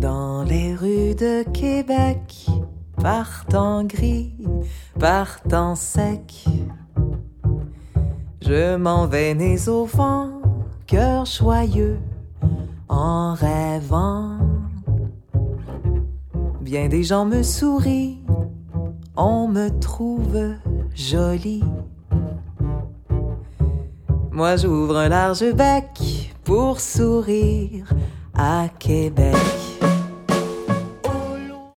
Dans les rues de Québec, par temps gris, par temps sec, je m'en vais nez au vent, cœur joyeux, en rêvant. Bien des gens me sourient, on me trouve jolie. Moi j'ouvre un large bec pour sourire à Québec.